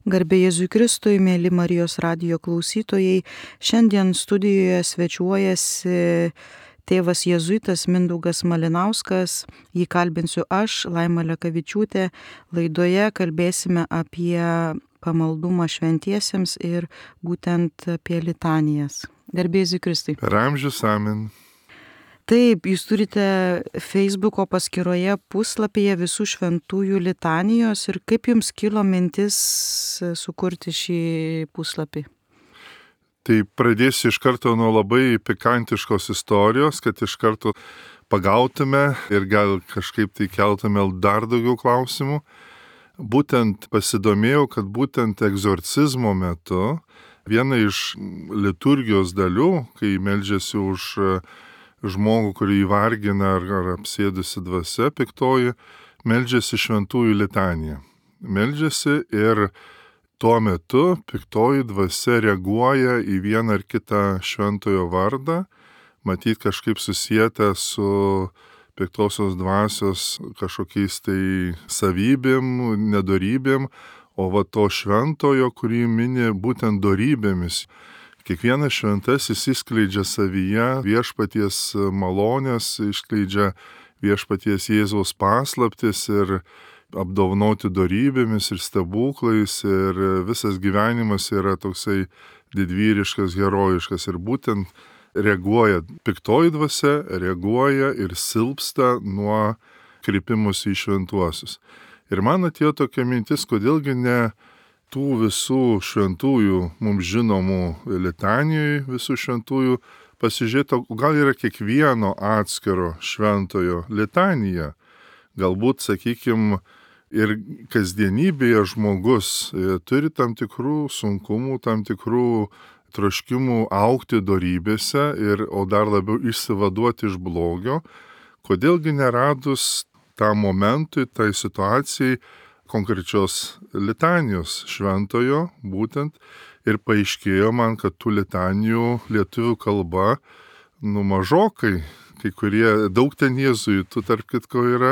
Garbė Jėzui Kristui, mėly Marijos radijo klausytojai, šiandien studijoje svečiuojasi tėvas jėzuitas Mindaugas Malinauskas, jį kalbinsiu aš, Laima Lekavičiūtė. Laidoje kalbėsime apie pamaldumą šventiesiems ir būtent apie litanijas. Garbė Jėzui Kristui. Per amžius amen. Taip, jūs turite Facebooko paskyroje puslapyje visų šventųjų litanijos ir kaip jums kilo mintis sukurti šį puslapį? Tai pradėsiu iš karto nuo labai pikantiškos istorijos, kad iš karto pagautume ir gal kažkaip tai keltume dar daugiau klausimų. Būtent pasidomėjau, kad būtent egzorcizmo metu viena iš liturgijos dalių, kai meldžiasi už žmogų, kurį įvargina ar apsėdusi dvasia piktoji, meldžiasi šventųjų litaniją. Meldžiasi ir tuo metu piktoji dvasia reaguoja į vieną ar kitą šventojo vardą, matyt kažkaip susietę su piktosios dvasios kažkokiais tai savybėm, nedorybėm, o va to šventojo, kurį mini būtent dorybėmis. Kiekvienas šventasis išskleidžia savyje viešpaties malonės, išskleidžia viešpaties Jėzaus paslaptis ir apdovanoti dorybėmis ir stebuklais ir visas gyvenimas yra toksai didvyriškas, herojiškas ir būtent reaguoja piktoji dvasia, reaguoja ir silpsta nuo kreipimus į šventuosius. Ir man atėjo tokia mintis, kodėlgi ne tų visų šventųjų, mums žinomų litanijų, visų šventųjų pasižiūrėti, gal yra kiekvieno atskiro šventojo litanija. Galbūt, sakykime, ir kasdienybėje žmogus turi tam tikrų sunkumų, tam tikrų troškimų augti dorybėse, o dar labiau išsivaduoti iš blogio. Kodėlgi neradus tam momentui, tai situacijai, konkrečios litanijos šventojo būtent ir paaiškėjo man, kad tų litanijų lietuvių kalba mažokai, kai kurie daug ten jėzuitų tarp kitko yra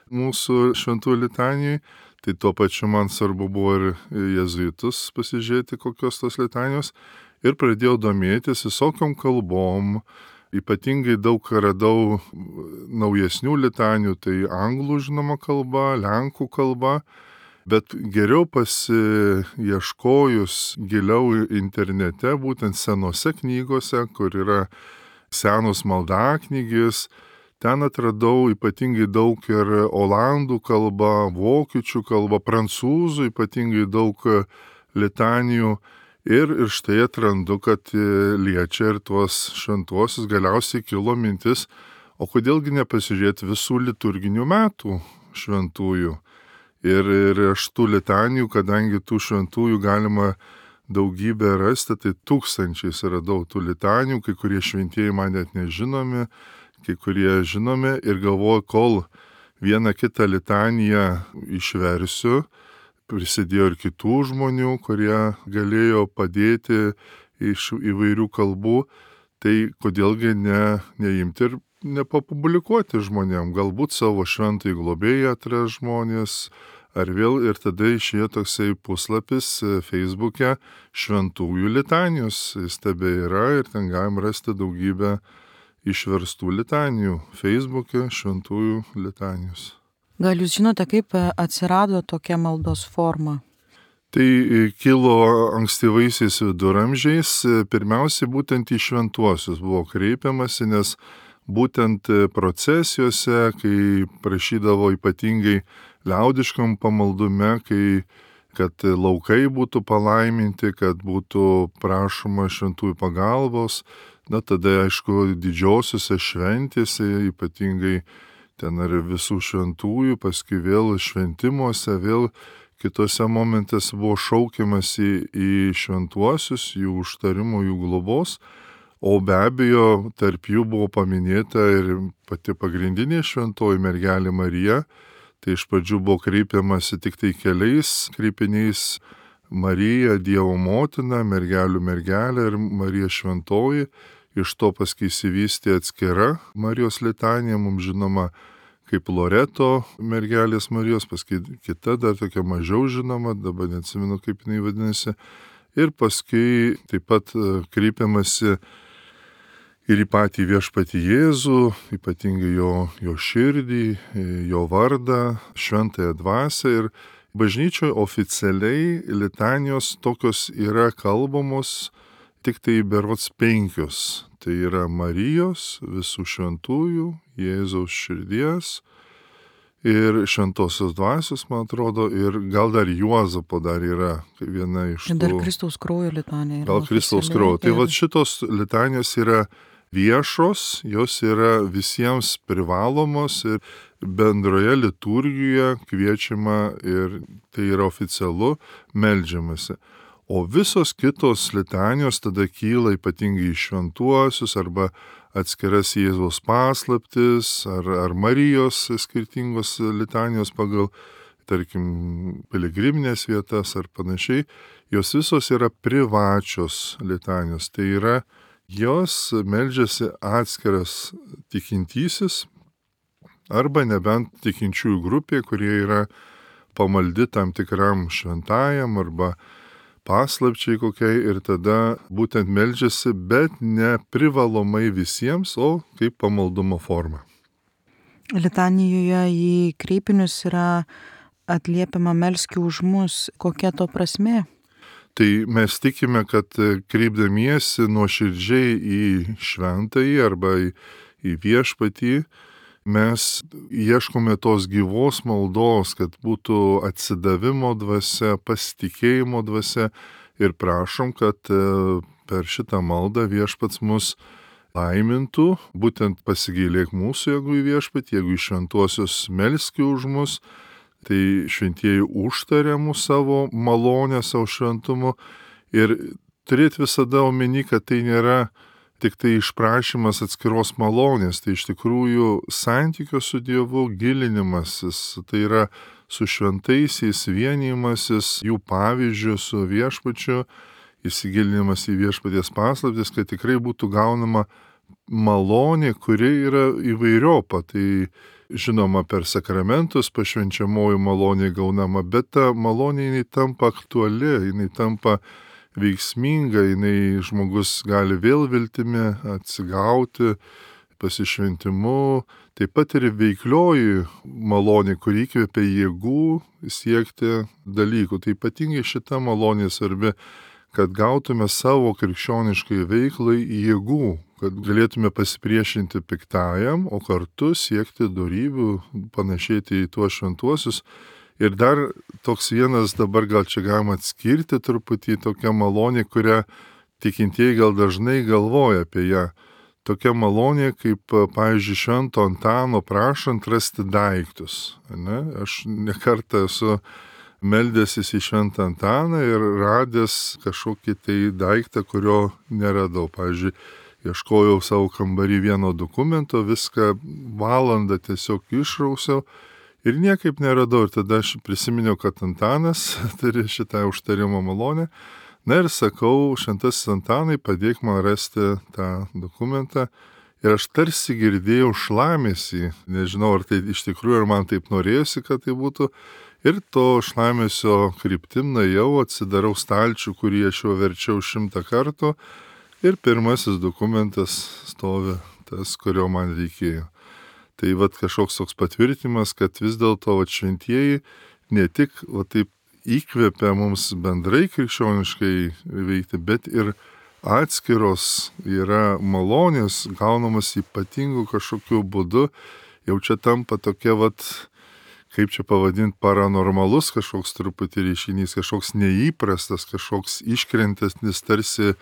mūsų šventų litanijų, tai tuo pačiu man svarbu buvo ir jėzuitus pasižiūrėti, kokios tos litanijos ir pradėjau domėtis visokiom kalbom. Ypatingai daug radau naujesnių litanijų, tai anglų žinoma kalba, lenkų kalba, bet geriau pasiieškojus giliau internete, būtent senose knygose, kur yra senos maldaknygės, ten atradau ypatingai daug ir olandų kalba, vokiečių kalba, prancūzų ypatingai daug litanijų. Ir štai atrandu, kad liečia ir tuos šventuosius. Galiausiai kilo mintis, o kodėlgi nepasižiūrėti visų liturginių metų šventųjų. Ir iš tų litanijų, kadangi tų šventųjų galima daugybę rasti, tai tūkstančiais radau tų litanijų, kai kurie šventieji man net nežinomi, kai kurie žinomi ir galvoju, kol vieną kitą litaniją išversiu, prisidėjo ir kitų žmonių, kurie galėjo padėti iš įvairių kalbų, tai kodėlgi neimti ir nepapublikuoti žmonėm. Galbūt savo šventąjį globėją atras žmonės, ar vėl ir tada išėjo toksai puslapis Facebook'e šventųjų litanijos. Jis tebe yra ir ten galim rasti daugybę išverstų litanijų. Facebook'e šventųjų litanijos. Gal jūs žinote, kaip atsirado tokia maldos forma? Tai kilo ankstyvaisiais viduramžiais, pirmiausiai būtent į šventuosius buvo kreipiamasi, nes būtent procesijose, kai prašydavo ypatingai liaudiškam pamaldume, kad laukai būtų palaiminti, kad būtų prašoma šventųjų pagalbos, tada aišku didžiosiuose šventėse, ypatingai ten ar visų šventųjų, paskui vėl šventimuose, vėl kitose momentėse buvo šaukiamas į šventuosius, jų užtarimo, jų globos, o be abejo tarp jų buvo paminėta ir pati pagrindinė šventoji mergelė Marija, tai iš pradžių buvo kreipiamasi tik tai keliais kreipiniais: Marija, Dievo motina, mergelių mergelė ir Marija šventoji. Iš to paskui išsivystė atskira Marijos litanija, mums žinoma kaip Loreto mergelės Marijos, paskui kita dar tokia mažiau žinoma, dabar neatsimenu kaip jinai vadinasi. Ir paskui taip pat kreipiamasi ir į patį viešpatį Jėzų, ypatingai jo širdį, jo vardą, šventąją dvasią. Ir bažnyčioje oficialiai litanijos tokios yra kalbamos tik tai berods 5. Tai yra Marijos, visų šventųjų, Jėzaus širdies ir šventosios dvasios, man atrodo, ir gal dar Juozapo dar yra viena iš tų. Dar Kristaus kraujo litanija. Gal Kristaus kraujo. Tai va šitos litanijos yra viešos, jos yra visiems privalomos ir bendroje liturgijoje kviečiama ir tai yra oficialu, meldžiamasi. O visos kitos litanijos tada kyla ypatingai į šventuosius arba atskiras Jėzaus paslaptis ar Marijos skirtingos litanijos pagal, tarkim, piligriminės vietas ar panašiai. Jos visos yra privačios litanijos. Tai yra, jos meldžiasi atskiras tikintysis arba nebent tikinčiųjų grupė, kurie yra pamaldi tam tikram šventajam arba paslapčiai kokiai ir tada būtent meldžiasi, bet ne privalomai visiems, o kaip pamaldumo forma. Litanijoje į kreipinius yra atliepiama melski už mus. Kokia to prasmė? Tai mes tikime, kad kreipdamiesi nuoširdžiai į šventąjį arba į viešpatį, mes ieškome tos gyvos maldos, kad būtų atsidavimo dvasia, pasitikėjimo dvasia ir prašom, kad per šitą maldą viešpats mus laimintų, būtent pasigailėk mūsų, jeigu į viešpatį, jeigu į šventuosius melski už mus, tai šventieji užtaria mūsų savo malonę, savo šventumu ir turėti visada omeny, kad tai nėra tik tai išprašymas atskiros malonės, tai iš tikrųjų santykio su Dievu gilinimasis, tai yra su šventaisiais vienijimasis, jų pavyzdžių su viešpačiu, įsigilinimas į viešpaties paslaptis, kad tikrai būtų gaunama malonė, kuri yra įvairiopa. Tai žinoma per sakramentus pašvenčiamoji malonė gaunama, bet ta malonė jinai tampa aktuali, jinai tampa veiksminga, jinai žmogus gali vėl viltimi atsigauti, pasišventimu, taip pat ir veiklioji malonė, kuri įkvepia jėgų siekti dalykų. Tai ypatingai šita malonė svarbi, kad gautume savo krikščioniškai veiklai jėgų, kad galėtume pasipriešinti piktajam, o kartu siekti dorybių, panašėti į tuos šventuosius. Ir dar toks vienas dabar gal čia galima atskirti truputį tokią malonę, kurią tikintieji gal dažnai galvoja apie ją. Tokia malonė, kaip, pavyzdžiui, Švento Antano prašant rasti daiktus. Ne? Aš nekartą esu meldęsis į Šventą Antaną ir radęs kažkokį tai daiktą, kurio neradau. Pavyzdžiui, ieškojau savo kambarį vieno dokumento, viską valandą tiesiog išrausiau. Ir niekaip neradau, ir tada aš prisiminiau, kad Antanas turi šitą užtarimo malonę. Na ir sakau, Šventasis Antanai, padėk man rasti tą dokumentą. Ir aš tarsi girdėjau šlamesį, nežinau, ar tai iš tikrųjų, ar man taip norėjosi, kad tai būtų. Ir to šlamesio kryptim nuėjau, atsidarau stalčių, kurį aš jau verčiau 100 kartų. Ir pirmasis dokumentas stovi tas, kurio man reikėjo. Tai vat kažkoks toks patvirtimas, kad vis dėlto šventieji ne tik taip įkvepia mums bendrai krikščioniškai veikti, bet ir atskiros yra malonės gaunamas ypatingų kažkokiu būdu. Jau čia tampa tokia kaip čia pavadinti, paranormalus kažkoks truputį reiškinys, kažkoks neįprastas, kažkoks iškrentasnis tarsi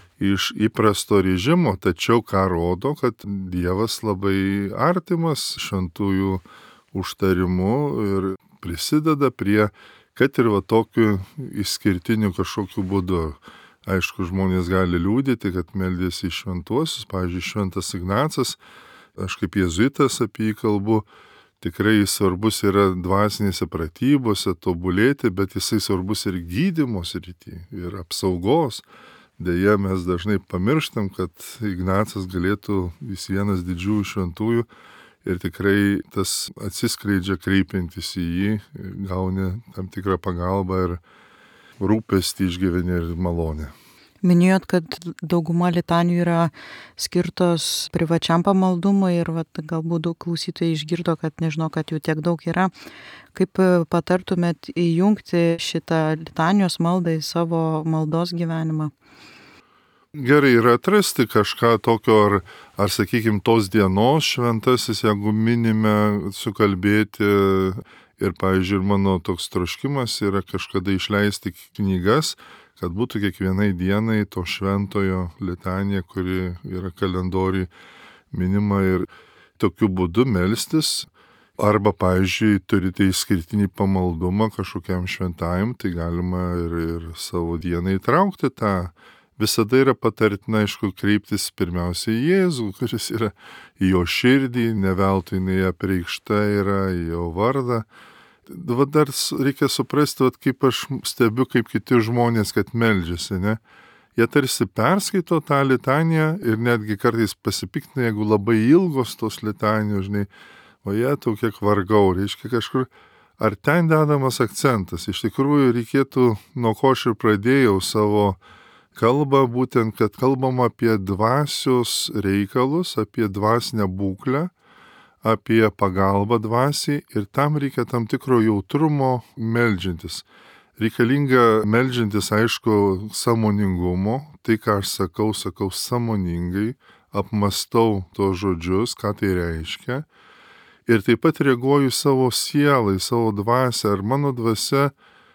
iš įprasto režimo, tačiau ką rodo, kad Dievas labai artimas šventųjų užtarimu ir prisideda prie, kad ir tokiu išskirtiniu kažkokiu būdu. Aišku, žmonės gali liūdėti, kad meldėsi į šventuosius, pavyzdžiui, Šventas Ignacas, aš kaip jėzuitas apie jį kalbu, tikrai svarbus yra dvasinėse pratybose, tobulėti, bet jisai svarbus ir gydymo srityje, ir apsaugos. Deja, mes dažnai pamirštam, kad Ignacas galėtų, jis vienas didžiųjų šventųjų, ir tikrai tas atsiskleidžia kreipiantis į jį, gauni tam tikrą pagalbą ir rūpestį išgyveni ir malonę. Minėjot, kad dauguma litanijų yra skirtos privačiam pamaldumui ir galbūt daug klausytojai išgirdo, kad nežino, kad jų tiek daug yra. Kaip patartumėt įjungti šitą litanijos maldą į savo maldos gyvenimą? Gerai yra atrasti kažką tokio, ar sakykime, tos dienos šventasis, jeigu minime, sukalbėti. Ir, pavyzdžiui, mano toks troškimas yra kažkada išleisti knygas, kad būtų kiekvienai dienai to šventojo litanija, kuri yra kalendoriui minima, ir tokiu būdu melstis. Arba, pavyzdžiui, turite išskirtinį pamaldumą kažkokiam šventajam, tai galima ir savo dieną įtraukti tą. Visada yra patartina, aišku, kreiptis pirmiausia į Jėzų, kuris yra į jo širdį, ne veltui jinai apreikšta yra į jo vardą. Dar reikia suprasti, kaip aš stebiu, kaip kiti žmonės, kad meldžiasi, ne? Jie tarsi perskaito tą litaniją ir netgi kartais pasipiktina, jeigu labai ilgos tos litanijos, žinai, o jie tau kiek vargau, reiškia kažkur, ar ten dedamas akcentas. Iš tikrųjų reikėtų, nuo ko aš ir pradėjau savo kalba, būtent, kad kalbam apie dvasios reikalus, apie dvasinę būklę, apie pagalbą dvasiai, ir tam reikia tam tikro jautrumo meldžiantis. Reikalinga meldžiantis, aišku, sąmoningumo, tai ką aš sakau sąmoningai, apmastau tos žodžius, ką tai reiškia, ir taip pat reaguoju savo sielai, savo dvasią, ar mano dvasia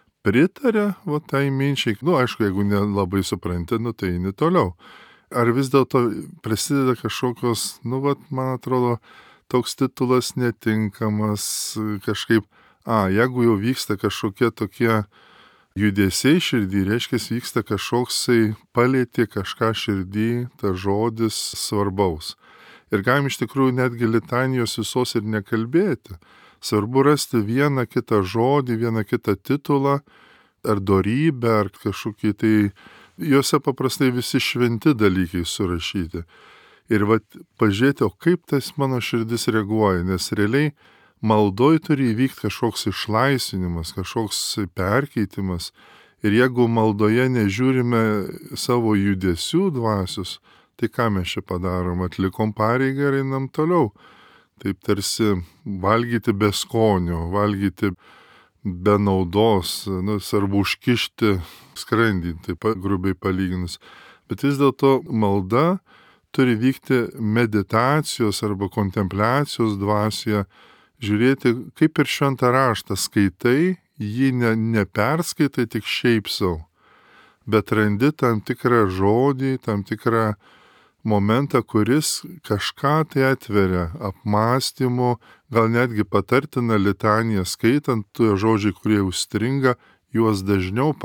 pritarė tai minčiai. Aišku, jeigu nelabai supranti, tai eini toliau. Ar vis dėlto prasideda kažkokios, man atrodo, toks titulas netinkamas, kažkaip, jeigu jau vyksta kažkokie tokie judesiai širdį, reiškia, vyksta kažkoksai palėtė kažką širdį, tas žodis svarbaus. Ir galim iš tikrųjų netgi litanijos visos ir nekalbėti. Svarbu rasti vieną kitą žodį, vieną kitą titulą, ar dorybę, ar kažkokį tai, juose paprastai visi šventi dalykai surašyti. Ir pažiūrėti, o kaip tas mano širdis reaguoja, nes realiai maldoj turi įvykti kažkoks išlaisvinimas, kažkoks perkeitimas. Ir jeigu maldoje nežiūrime savo judesių dvasius, tai ką mes čia padarom? Atlikom pareigą ir einam toliau. Taip tarsi valgyti be skonio, valgyti be naudos, svarbu užkišti skrandį, taip grubiai palyginus. Bet vis dėlto malda turi vykti meditacijos arba kontempliacijos dvasioje, žiūrėti, kaip ir šventą raštą skaitai, jį neperskaitai tik šiaip sau, bet randi tam tikrą žodį, tam tikrą momentą, kuris kažką tai atveria, apmąstymų, gal netgi patartina litaniją skaitant, tie žodžiai, kurie užstringa, juos dažniau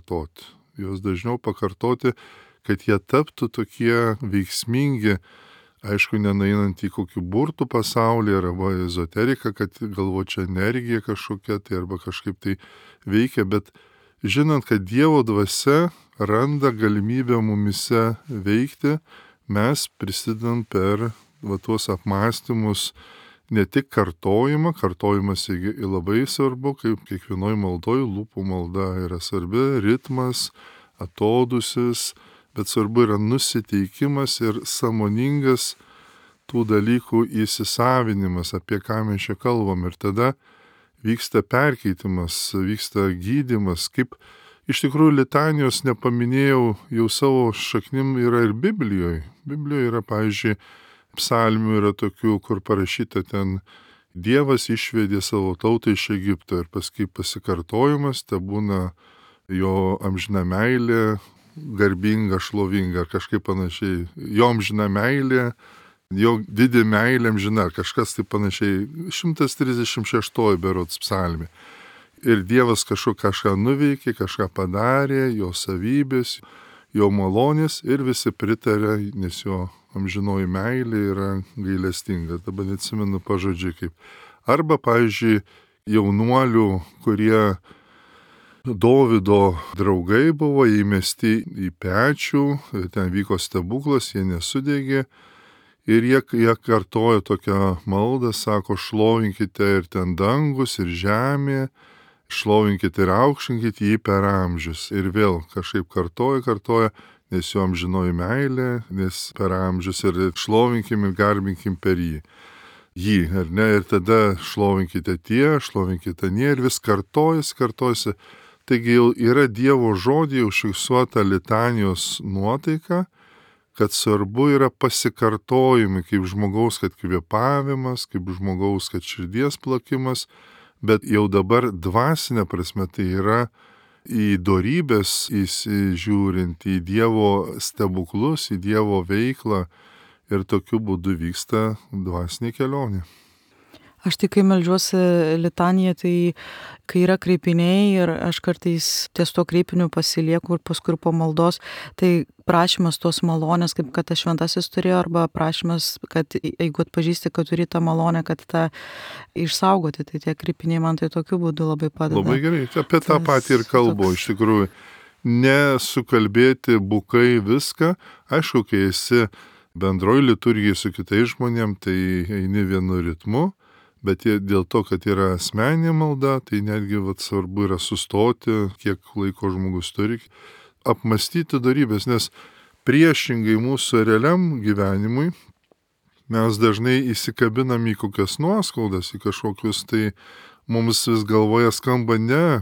pakartoti, kad jie taptų tokie veiksmingi, aišku, nenueinant į kokį burtų pasaulį arba ezoteriką, kad galvočia energija kažkokia, tai arba kažkaip tai veikia, bet žinant, kad Dievo dvasia randa galimybę mumise veikti, mes prisidedam per tuos apmąstymus ne tik kartojimas labai svarbu, kaip kiekvienoj maldoj, lūpų malda yra svarbi, ritmas, atodusis, bet svarbu yra nusiteikimas ir sąmoningas tų dalykų įsisavinimas, apie ką mes čia kalbam. Ir tada vyksta perkeitimas, vyksta gydymas, kaip iš tikrųjų litanijos nepaminėjau, jau savo šaknim yra ir Biblijoje. Biblijoje yra, pavyzdžiui, psalmių yra tokių, kur parašyta ten, Dievas išvedė savo tautą iš Egipto, ir paskui pasikartojimas, te būna jo amžina meilė, garbinga, šlovinga, ar kažkaip panašiai. Jo amžina meilė, jo didi meilė amžina, kažkas tai panašiai. 136 berods psalmė. Ir Dievas kažką nuveikė, kažką padarė, jo savybės, jo malonės, ir visi pritarė, nes jo amžinoji meilė yra gailestinga. Dabar neatsimenu pažodžiai kaip. Arba, pavyzdžiui, jaunuolių, kurie Dovydo draugai buvo įmesti į pečių, ten vyko stebuklas, jie nesudegė. Ir jie kartojo tokią maldą, sako, šlovinkite ir ten dangus, ir žemė, šlovinkite ir aukštinkite jį per amžius. Ir vėl kažkaip kartoja, nes jo amžinoji meilė, nes per amžius ir šlovinkim ir garbinkim per jį. Ar ne? Ir tada šlovinkite tie, šlovinkite nie ir vis kartojasi. Taigi jau yra Dievo žodį užfiksuota litanijos nuotaika, kad svarbu yra pasikartojimai kaip žmogaus, kad kvėpavimas, kaip žmogaus, kad širdies plakimas, bet jau dabar dvasinė prasme tai yra į dorybės įsižiūrint, į Dievo stebuklus, į Dievo veiklą ir tokiu būdu vyksta dvasinė kelionė. Aš tik kai meldžiuosi litaniją, tai kai yra kreipiniai ir aš kartais ties to kreipiniu pasilieku ir paskui po maldos, tai prašymas tos malonės, kaip kad tas šventasis turėjo, arba prašymas, kad jeigu atpažįsti, kad turi tą malonę, kad tą išsaugoti, tai tie kreipiniai man tai tokiu būdu labai padeda. Labai gerai, apie tą patį ir kalbu, iš tikrųjų. Nesukalbėti bukai viską, aišku, kai esi bendroj liturgijai su kitais žmonėm, tai eini vienu ritmu, bet dėl to, kad yra asmeninė malda, tai netgi svarbu yra sustoti, kiek laiko žmogus turi, apmastyti dorybės, nes priešingai mūsų realiam gyvenimui mes dažnai įsikabinam į kokias nuoskaudas, į kažkokius, tai mums vis galvoje skamba ne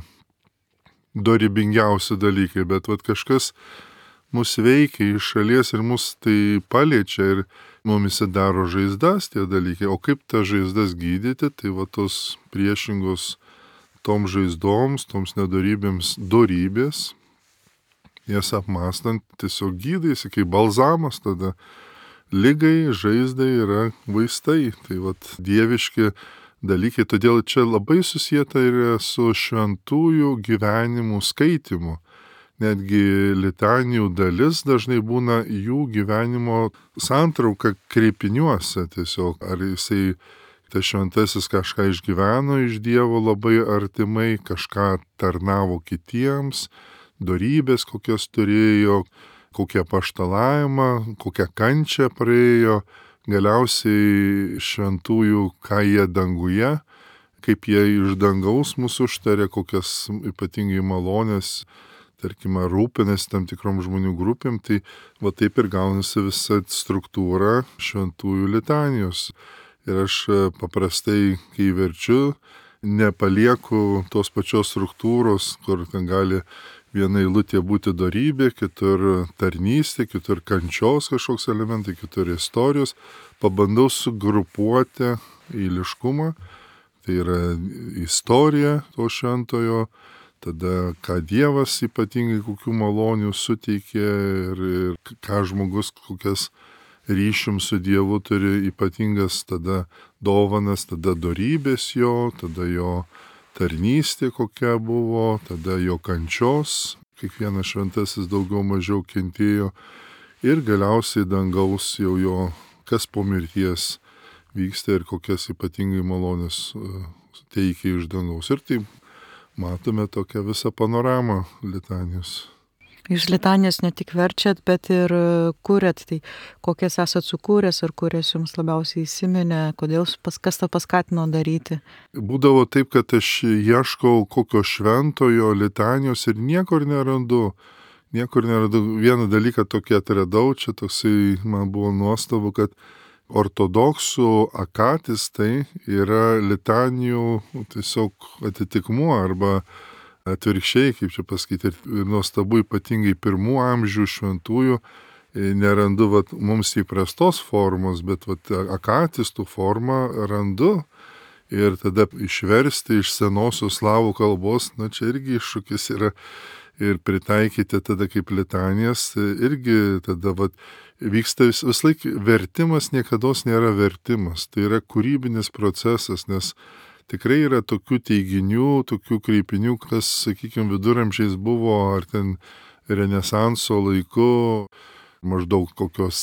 dorybingiausi dalykai, bet kažkas mus veikia iš šalies ir mus tai paliečia ir mumise daro žaizdas tie dalykai. O kaip tas žaizdas gydyti, tai tos priešingos tom žaizdoms, toms nedorybėms dorybės, jas apmastant tiesiog gydaisi, kaip balzamas, tada ligai, žaizdai yra vaistai. Tai dieviški dalykai, todėl čia labai susieta ir su šventųjų gyvenimų skaitimu. Netgi litanijų dalis dažnai būna jų gyvenimo santrauka kreipiniuose tiesiog. Ar jisai, tas šventasis, kažką išgyveno iš Dievo labai artimai, kažką tarnavo kitiems, dorybės kokias turėjo, kokią paštalavimą, kokią kančią praėjo, galiausiai šventųjų, ką jie danguje, kaip jie iš dangaus mūsų užtarė, kokias ypatingai malonės, tarkime, rūpinasi tam tikrom žmonių grupėm, tai taip ir gaunasi visa struktūra šventųjų litanijos. Ir aš paprastai, kai verčiu, nepalieku tos pačios struktūros, kur ten gali viena eilutė būti dorybė, kitur tarnystė, kitur kančios kažkoks elementai, kitur istorijos. Pabandau sugrupuoti eiliškumą, tai yra istorija to šventojo, tada ką Dievas ypatingai kokių malonių suteikė ir ką žmogus kokias ryšium su Dievu turi ypatingas tada dovanas, tada dorybės jo, tada jo tarnystė kokia buvo, tada jo kančios, kiekvienas šventasis daugiau mažiau kentėjo ir galiausiai dangaus jau jo, kas po mirties vyksta ir kokias ypatingai malonės teikia iš dangaus. Ir taip matome tokią visą panoramą litanijos. Jūs litanijas ne tik verčiat, bet ir kuriat. Tai kokias esat sukūręs ar kurias jums labiausiai įsiminė, kas tą paskatino daryti? Būdavo taip, kad aš ieškau kokio šventojo litanijos ir niekur nerandu. Vieną dalyką tokį atradau, čia toksai man buvo nuostabu, kad ortodoksų akatistai yra litanijų tiesiog atitikmuo arba atvirkščiai, kaip čia pasakyti, ir nuostabu ypatingai pirmų amžių šventųjų nerandu mums įprastos formos, bet akatistų formą randu ir tada išversti iš senosios slavų kalbos, čia irgi iššūkis yra ir pritaikyti tada kaip litanijas, irgi tada vyksta vis laik vertimas, niekados nėra vertimas. Tai yra kūrybinis procesas, nes tikrai yra tokių teiginių, tokių kreipinių, kas, sakykime, viduramžiais buvo, ar ten Renesanso laiku, maždaug kokios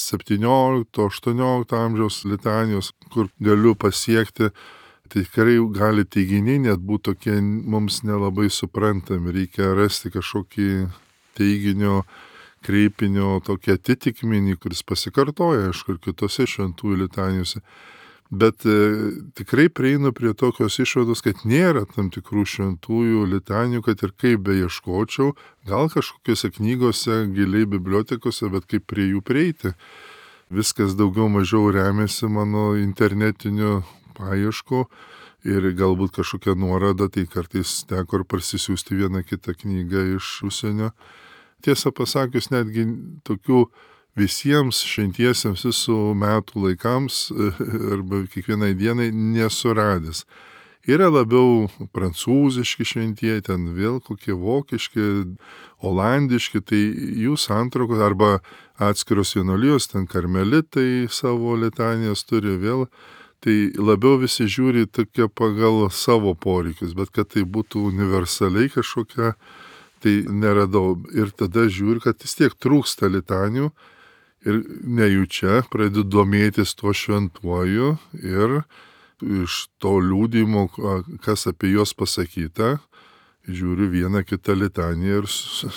17-18 amžiaus litanijos, kur galiu pasiekti, tikrai gali teiginiai net būti tokie mums nelabai suprantami. Reikia rasti kažkokį teiginio kreipinio tokį atitikmenį, kuris pasikartoja, aišku, ir kitose šventųjų litanijose. Bet tikrai prieinu prie tokios išvados, kad nėra tam tikrų šventųjų litanijų, kad ir kaip beieškočiau, gal kažkokiose knygose, giliai bibliotekose, bet kaip prie jų prieiti. Viskas daugiau mažiau remiasi mano internetiniu paieško ir galbūt kažkokia nuorada, tai kartais teko ir parsisiųsti vieną kitą knygą iš užsienio. Tiesą pasakius, netgi tokių visiems šventiesiems visų metų laikams arba kiekvienai dienai nesuradęs. Yra labiau prancūziški šventieji, ten vėl kokie vokiški, olandiški, tai jų santraukos arba atskiros vienuolijos, ten karmelitai savo litanijas turi vėl. Tai labiau visi žiūri tokia pagal savo poreikius, bet kad tai būtų universaliai kažkokia, tai neradau. Ir tada žiūri, kad vis tiek trūksta litanijų. Ir nejučia pradedu domėtis tuo šventuoju ir iš to liūdimo, kas apie juos pasakyta, žiūriu vieną kitą litaniją ir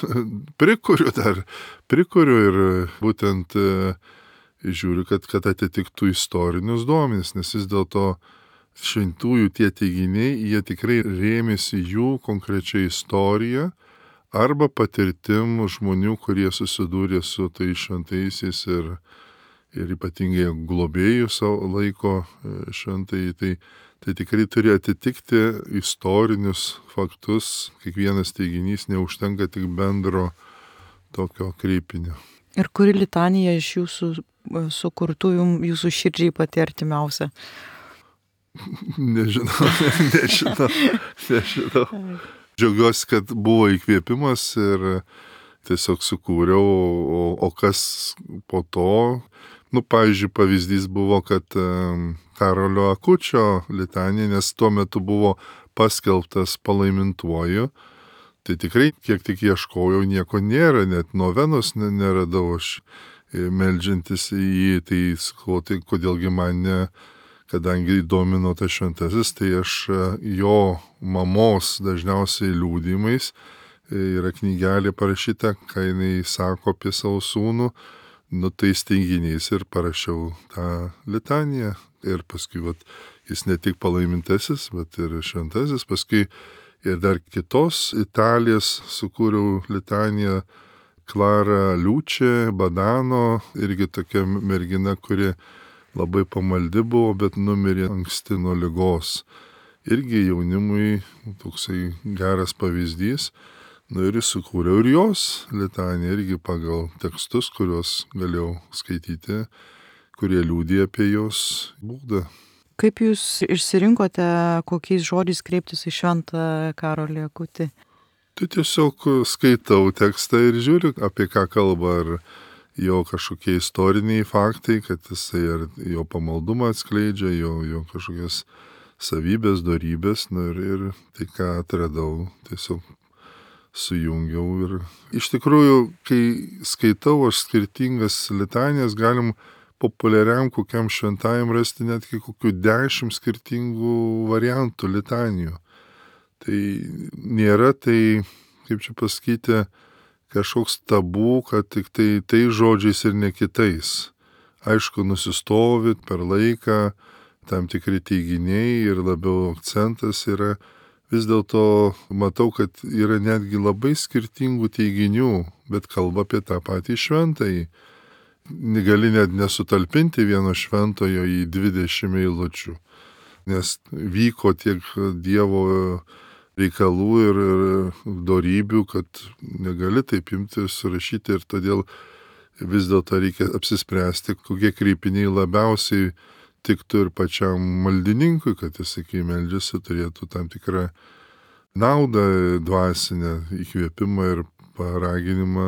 prikuriu ir būtent žiūriu, kad atitiktų istorinius duomenis, nes vis dėlto šventųjų tie teiginiai, jie tikrai rėmėsi jų konkrečia istorija, arba patirtim žmonių, kurie susidūrė su tai šventaisiais ir ypatingai globėjų savo laiko šventai. Tai tikrai turi atitikti istorinius faktus. Kiekvienas teiginys neužtenka tik bendro tokio kreipinio. Ir kuri litanija iš jūsų sukurtų jūsų širdžiai pati artimiausia? Nežinau. Džiaugiuosi, kad buvo įkvėpimas ir tiesiog sukūriau, o kas po to, pavyzdžiui, pavyzdys buvo, kad Karolio Akučio litanija, nes tuo metu buvo paskelbtas palaimintuoju, tai tikrai, kiek tik ieškojau, nieko nėra, net novenos neradau aš meldžiantis į jį, tai kodėlgi man ne. Kadangi domino tas šventasis, tai aš jo mamos dažniausiai liūdimais yra knygelė parašyta, ką jinai sako apie savo sūnų, tais teiginiais ir parašiau tą litaniją. Ir paskui jis ne tik palaimintasis, bet ir šventasis. Paskui ir dar kitos Italijos sukūriau litaniją, Klara Liučė, Badano, irgi tokia mergina, kuri labai pamaldi buvo, bet numirė anksti nuo ligos. Irgi jaunimui toksai geras pavyzdys. Ir sukūriau ir jos litaniją, irgi pagal tekstus, kuriuos galėjau skaityti, kurie liudija apie jos būdą. Kaip jūs išsirinkote, kokiais žodžiais kreiptis į šventą Karolį Akutį? Tai tiesiog skaitau tekstą ir žiūriu, apie ką kalba, ar jo kažkokie istoriniai faktai, kad jisai ar jo pamaldumą atskleidžia, jo kažkokias savybės, dorybės, ir tai, ką atradau, tiesiog sujungiau. Ir iš tikrųjų, kai skaitau aš skirtingas litanijas, galim populiariam kokiam šventajam rasti netgi kokių 10 skirtingų variantų litanijų. Tai nėra tai, kaip čia pasakyti, kažkoks tabu, kad tik tai žodžiais ir ne kitais. Aišku, nusistovit per laiką, tam tikri teiginiai ir labiau akcentas yra. Vis dėlto matau, kad yra netgi labai skirtingų teiginių, bet kalba apie tą patį šventąjį. Gali net nesutalpinti vieno šventojo į 20 eilučių, nes vyko tiek Dievo reikalų ir dorybių, kad negali taip imti ir surašyti, ir todėl vis dėlto reikia apsispręsti, kokie kreipiniai labiausiai tiktų ir pačiam maldininkui, kad jis, kai meldžiasi, turėtų tam tikrą naudą dvasinę, įkvėpimą ir paraginimą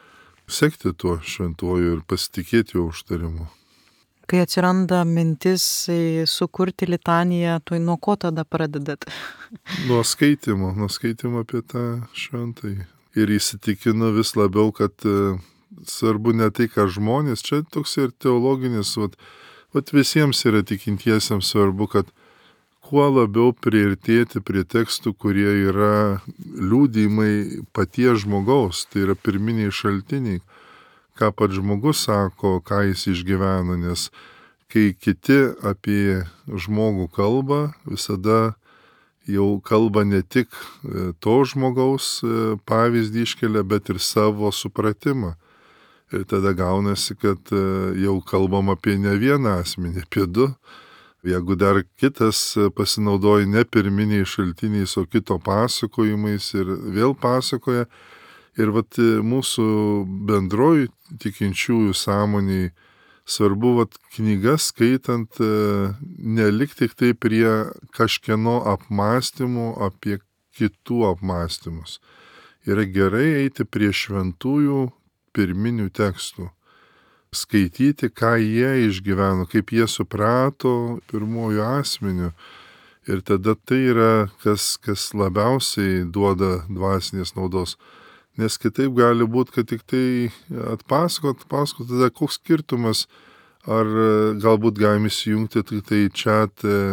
sekti tuo šventuoju ir pasitikėti jo užtarimu. Kai atsiranda mintis sukurti litaniją, tai nuo ko tada pradedat? Nuo skaitimo apie tą šventąjį. Ir įsitikinu vis labiau, kad svarbu ne tai, ką žmonės, čia toks ir teologinis, vat visiems yra tikintiesiems svarbu, kad kuo labiau priartėti prie tekstų, kurie yra liudijimai paties žmogaus, tai yra pirminiai šaltiniai, ką pats žmogus sako, ką jis išgyveno, nes kai kiti apie žmogų kalba, visada jau kalba ne tik to žmogaus pavyzdį iškelia, bet ir savo supratimą. Ir tada gaunasi, kad jau kalbam apie ne vieną asmenį, apie du. Jeigu dar kitas pasinaudoja ne pirminiais šaltiniais, o kito pasakojimais ir vėl pasakoja. Ir mūsų bendroji tikinčiųjų sąmoniai svarbu knygas skaitant nelik tik tai prie kažkieno apmąstymų apie kitų apmąstymus. Yra gerai eiti prie šventųjų pirminių tekstų, skaityti, ką jie išgyveno, kaip jie suprato pirmųjų asmenių. Ir tada tai yra, kas labiausiai duoda dvasinės naudos. Nes kitaip gali būti, kad tik tai atpasakot, tada koks skirtumas, ar galbūt galime įsijungti tik tai chat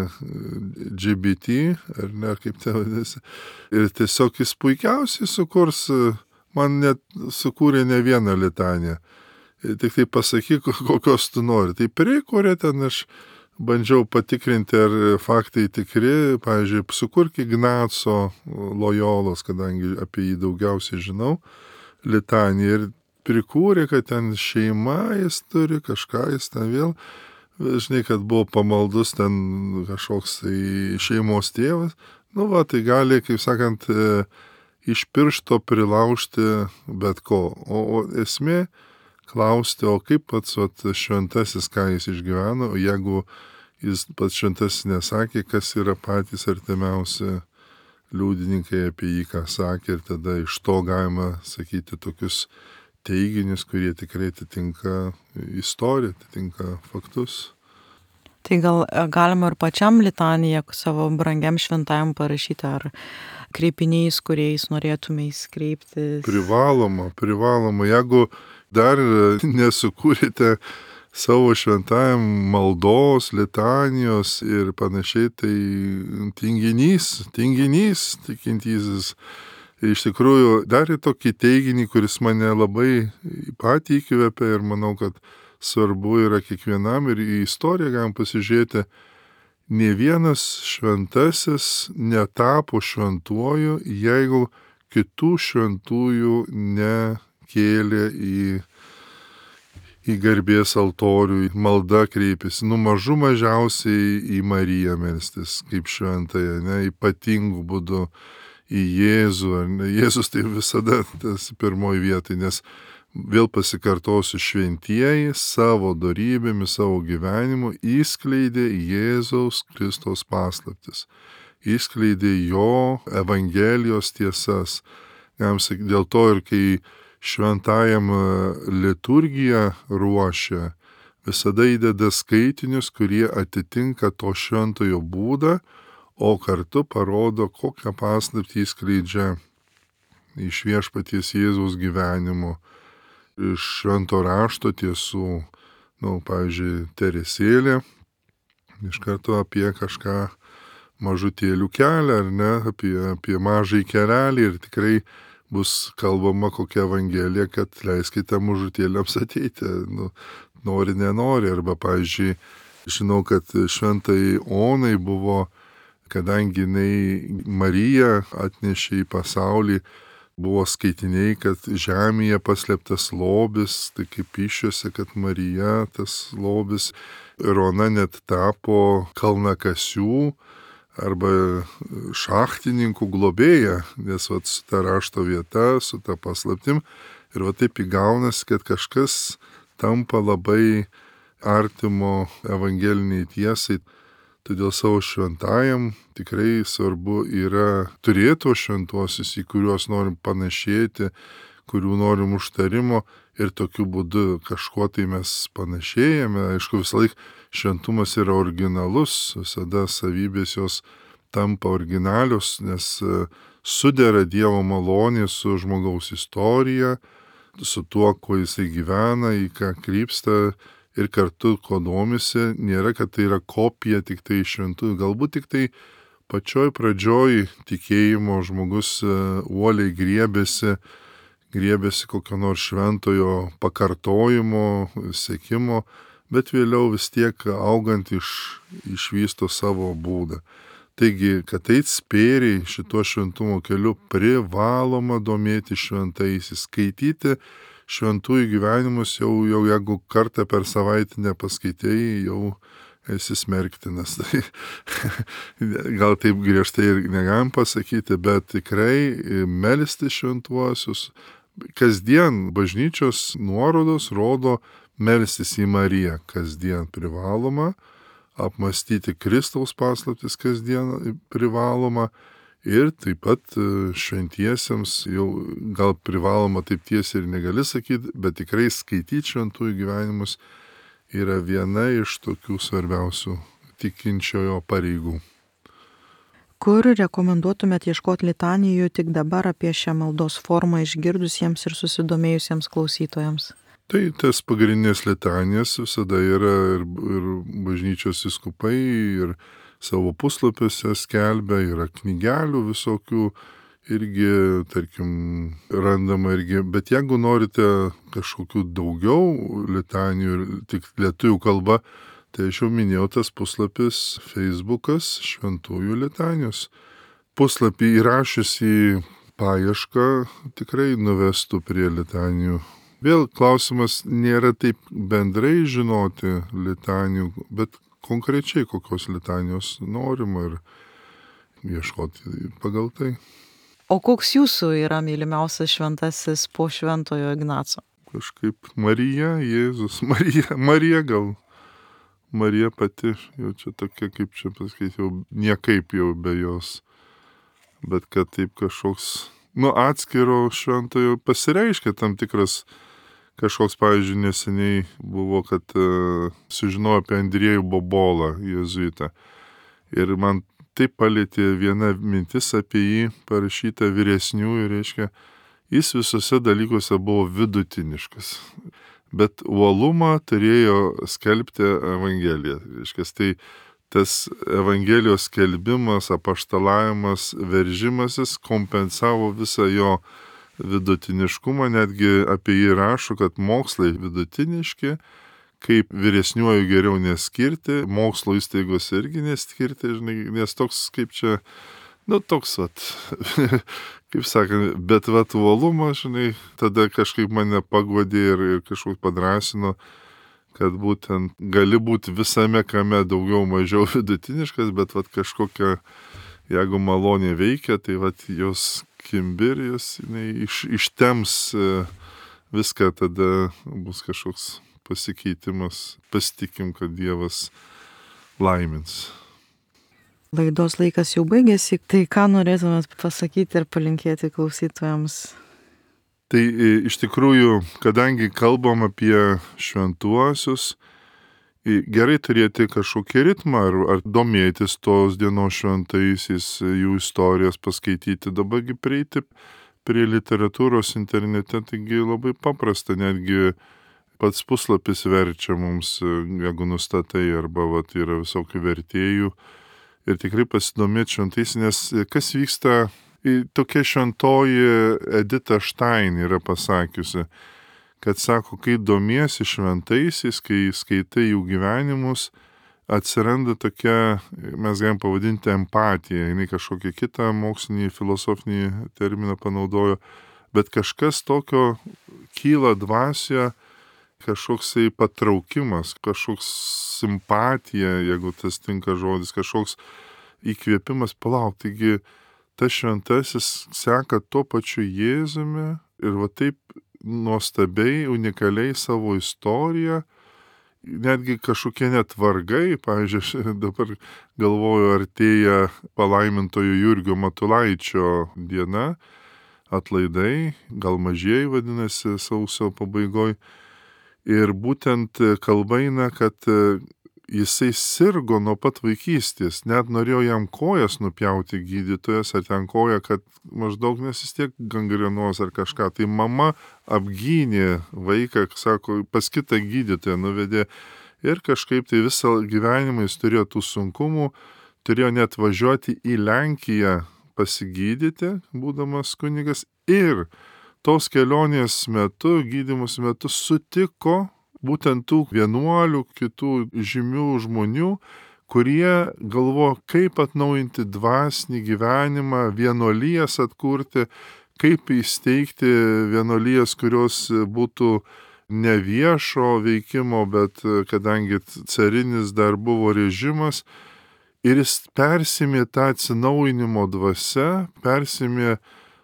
GPT, ar ne, kaip tai vadinasi. Ir tiesiog jis puikiausiai sukurs, man net sukūrė ne vieną litaniją. Tik tai pasakyk, kokios tu nori. Tai prikuria ten, aš bandžiau patikrinti, ar faktai tikri, pavyzdžiui, sukurk Ignaco Lojolos, kadangi apie jį daugiausiai žinau, litaniją, ir prikūrė, kad ten šeima jis turi, kažką jis ten vėl, žinai, kad buvo pamaldus ten kažkoks tai šeimos tėvas, tai gali, kaip sakant, iš piršto prilaužti bet ko. O esmė klausti, o kaip pats šventasis, ką jis išgyveno, o jeigu jis pats šventasis nesakė, kas yra patys artimiausi liudininkai apie jį, ką sakė, ir tada iš to galima sakyti tokius teiginius, kurie tikrai atitinka istoriją, atitinka faktus. Tai gal galima ir pačiam litaniją savo brangiam šventajam parašyti, ar kreipiniais, kuriais norėtumės kreiptis? Privaloma. Jeigu dar nesukūrėte savo šventajam maldos, litanijos ir panašiai, tai tinginys, tikintysis. Iš tikrųjų, dar į tokį teiginį, kuris mane labai patį įkvėpė ir manau, kad svarbu yra kiekvienam, ir į istoriją galim pasižiūrėti, ne vienas šventasis netapo šventuoju, jeigu kitų šventųjų nekėlė į garbės altorių, malda kreipėsi, mažų mažiausiai į Mariją melstis, kaip šventąją, ypatingų būdų į Jėzų. Jėzus tai visada tas pirmoji vietoj, nes vėl pasikartosiu, šventieji savo dorybėmis, savo gyvenimu įskleidė Jėzaus Kristaus paslaptis, įskleidė jo Evangelijos tiesas. Dėl to ir kai šventajam liturgiją ruošia, visada įdeda skaitinius, kurie atitinka to šventojo būdą, o kartu parodo, kokią paslaptį įskleidžia iš viešpaties Jėzaus gyvenimo, iš švento rašto tiesų. Pavyzdžiui, Teresėlė iš karto apie kažką mažutėlių kelią, ar ne, apie mažąjį kelelį, ir tikrai bus kalbama kokia Evangelija, kad leiskite mažutėliams ateiti, nori, nenori. Arba, pavyzdžiui, žinau, kad šventai Onai buvo, kadangi jinai Mariją atnešė į pasaulį, buvo skaitiniai, kad žemėje paslėptas lobis, tai kaip iššiose, kad Marija tas lobis, ir ona net tapo kalnakasių arba šachtininkų globėja, nes su ta rašto vieta, su ta paslaptim, ir taip įgaunas, kad kažkas tampa labai artimo evangeliniai tiesai. Todėl savo šventajam tikrai svarbu yra turėti šventuosius, į kuriuos norim panašėti, kurių norim užtarimo, ir tokiu būdu kažkuo tai mes panašėjame. Aišku, visą laiką šventumas yra originalus, visada savybės jos tampa originalios, nes sudera Dievo malonė su žmogaus istorija, su tuo, kuo jisai gyvena, į ką krypsta, ir kartu ko domisi, nėra, kad tai yra kopija tik tai šventųjų, galbūt tik tai pačioj pradžioj tikėjimo žmogus uoliai griebėsi kokio nors šventojo pakartojimo, sekimo, bet vėliau vis tiek augant išvysto savo būdą. Taigi, kad eit spėriai šituo šventumo keliu, privaloma domėti šventaisiais, skaityti šventųjų gyvenimus jau jeigu kartą per savaitę nepaskaitėjai, jau esi smerktinas. Tai gal taip griežtai ir negalim pasakyti, bet tikrai melstis šventuosius. Kasdien bažnyčios nuorodos rodo melstis į Mariją. Kasdien privaloma, apmąstyti Kristaus paslaptis kasdien privaloma. Ir taip pat šventiesiems jau gal privaloma taip tiesiai ir negali sakyti, bet tikrai skaityti šventųjų gyvenimus yra viena iš tokių svarbiausių tikinčiojo pareigų. Kur rekomenduotumėt ieškoti litanijų tik dabar apie šią maldos formą išgirdusiems ir susidomėjusiems klausytojams? Tai tas pagrindinės litanijas visada yra ir bažnyčios vyskupai, ir savo puslapiuose skelbia, yra knygelių visokių, irgi, tarkim, randama irgi, bet jeigu norite kažkokių daugiau litanijų ir tik lietuvių kalba, tai aš jau minėjau tas puslapis Facebookas šventųjų litanijos. Puslapį įrašius į paiešką tikrai nuvestų prie litanijų. Vėl klausimas nėra taip bendrai žinoti litanijų, bet konkrečiai kokios litanijos norima ir ieškoti pagal tai. O koks jūsų yra mylimiausias šventasis po šventojo Ignaco? Kažkaip Marija, Jėzus, Marija gal. Marija pati, jau čia tokia, kaip čia pasakyti, jau niekaip jau be jos. Bet kad taip kažkoks, atskiro šventojo pasireiškia tam tikras kažkoks, pavyzdžiui, neseniai buvo, kad sužinojau apie Andriejų Bobolą, jėzuitą. Ir man taip palėtė viena mintis apie jį, parašyta vyresniųjų, reiškia, jis visose dalykuose buvo vidutiniškas. Bet uolumą turėjo skelbti Evangeliją. Reiškia, tai tas Evangelijos skelbimas, apaštalavimas, veržimasis kompensavo visą jo vidutiniškumą, netgi apie jį rašo, kad mokslai vidutiniški, kaip vyresniuoju geriau neskirti, mokslo įstaigos irgi neskirti, žinai, nes toks kaip čia, toks kaip sakant, bet uolumo, žinai, tada kažkaip mane paguodė ir kažkaip padrasino, kad būtent gali būti visame kame daugiau mažiau vidutiniškas, bet kažkokia, jeigu malonė veikia, tai jos kimbirijos, ištems viską, tada bus kažkoks pasikeitimas, pasitikim, kad Dievas laimins. Laidos laikas jau baigėsi, tai ką norėtumėt pasakyti ir palinkėti klausytojams? Tai iš tikrųjų, kadangi kalbam apie šventuosius, gerai turėti kažkokį ritmą ar domėtis tos dienos šventaisiais, jų istorijas paskaityti, dabargi prieiti prie literatūros internete, taigi labai paprasta, netgi pats puslapis verčia mums, jeigu nustatai, arba yra visokių vertėjų. Ir tikrai pasidomėti šventais, nes kas vyksta, tokia šventoji Edita Štain yra pasakiusi, kad sako, kai domiesi šventaisiais, kai skaitai jų gyvenimus, atsiranda tokia, mes galim pavadinti empatija, jinai kažkokią kitą mokslinį, filosofinį terminą panaudojo, bet kažkas tokio kyla dvasioje, kažkoksai patraukimas, kažkoks simpatija, jeigu tas tinka žodis, kažkoks įkvėpimas, palauk, taigi tas šventasis seka tuo pačiu Jėzumi ir taip nuostabiai, unikaliai savo istoriją, netgi kažkokie net vargai, pavyzdžiui, aš dabar galvoju, artėja palaimintojo Jurgio Matulaičio diena, atlaidai, gal mažieji vadinasi sausio pabaigoj. Ir būtent kalba eina, kad jisai sirgo nuo pat vaikystės, net norėjo jam kojas nupjauti gydytojas, ar ten koją, kad maždaug nes vis tiek gangrenuos ar kažką. Tai mama apgynė vaiką, sako, pas kitą gydytoją nuvedė ir kažkaip tai visą gyvenimą jis turėjo tų sunkumų, turėjo net važiuoti į Lenkiją pasigydyti, būdamas kunigas, ir tos kelionės metu, gydymus metu sutiko būtent tų vienuolių, kitų žymių žmonių, kurie galvo, kaip atnaujinti dvasinį gyvenimą, vienuolijas atkurti, kaip įsteigti vienuolijas, kurios būtų ne viešo veikimo, bet kadangi carinis dar buvo režimas, ir jis persimė tą atsinaujinimo dvasią, persimė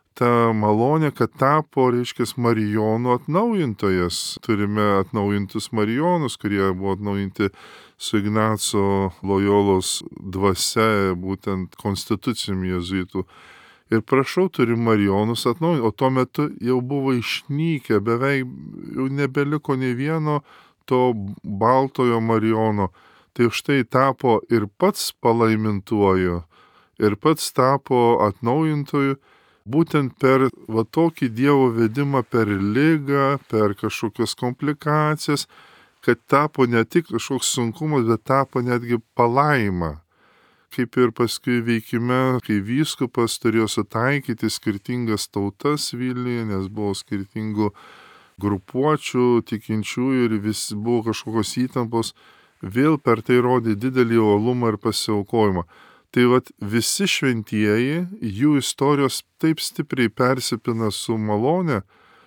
tą malonę, kad tapo, reiškia, marijonų atnaujintojas. Turime atnaujintus marijonus, kurie buvo atnaujinti su Ignaco Lojolos dvasia, būtent konstitucijom jėzuitų. Ir prašau, turim marijonus atnaujinti, o tuo metu jau buvo išnykę, beveik jau nebeliko nei vieno to baltojo marijono. Tai štai tapo ir pats palaimintuoju, ir pats tapo atnaujintoju, būtent per va tokį Dievo vedimą, per ligą, per kažkokias komplikacijas, kad tapo ne tik kažkoks sunkumas, bet tapo netgi palaima. Kaip ir paskui veikime, kai vyskupas turėjo sutaikyti skirtingas tautas Vilniuje, nes buvo skirtingų grupuočių, tikinčiųjų ir vis buvo kažkokios įtampos, vėl per tai rodė didelį uolumą ir pasiaukojimą. Tai vat visi šventieji, jų istorijos taip stipriai persipina su malone,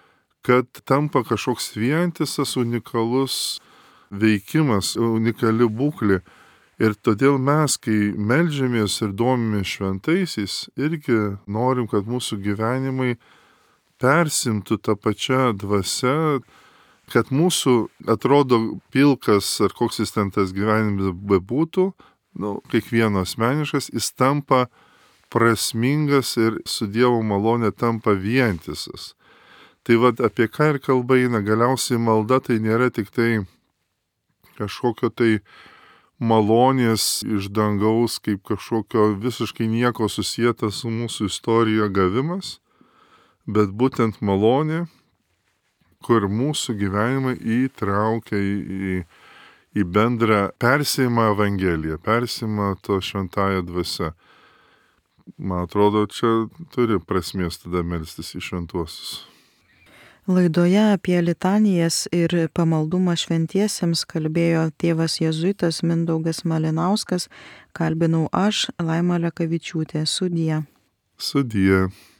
kad tampa kažkoks vientisas, unikalus veikimas, unikali būklė. Ir todėl mes, kai meldžiamės ir domimės šventaisiais, irgi norim, kad mūsų gyvenimai persimtų tą pačią dvasią, kad mūsų atrodo pilkas ar koks jis ten tas gyvenimas bebūtų, kiekvieno asmeniškas, jis tampa prasmingas ir su Dievo malonė tampa vientisas. Tai vad apie ką ir kalba eina, galiausiai malda tai nėra tik tai kažkokio tai malonės iš dangaus, kaip kažkokio visiškai nieko susijęta su mūsų istorija gavimas, bet būtent malonė, kur mūsų gyvenimą įtraukia į bendrą persėjimą Evangeliją, persėjimą to šventąją dvasią. Man atrodo, čia turi prasmės tada melstis į šventuosius. Laidoje apie litanijas ir pamaldumą šventiesiems kalbėjo tėvas jėzuitas Mindaugas Malinauskas, kalbinau aš, Laima Lekavičiūtė. Sudie. Sudie.